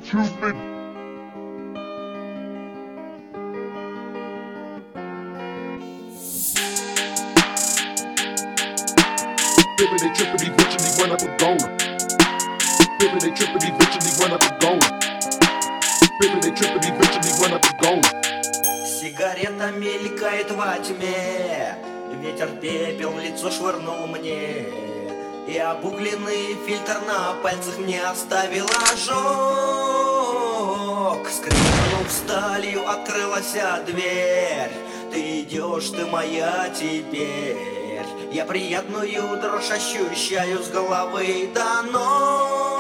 Cupid. Bippity trippity bitchity run up a goner. Bippity trippity bitchity run up a goner. Bippity trippity bitchity run up a goner. Сигарета мелькает во тьме, ветер пепел в лицо швырнул мне, и обугленный фильтр на пальцах мне оставил ожог. Скрипнув сталью, открылась дверь. Ты идешь, ты моя теперь. Я приятную дрожь ощущаю с головы до ног.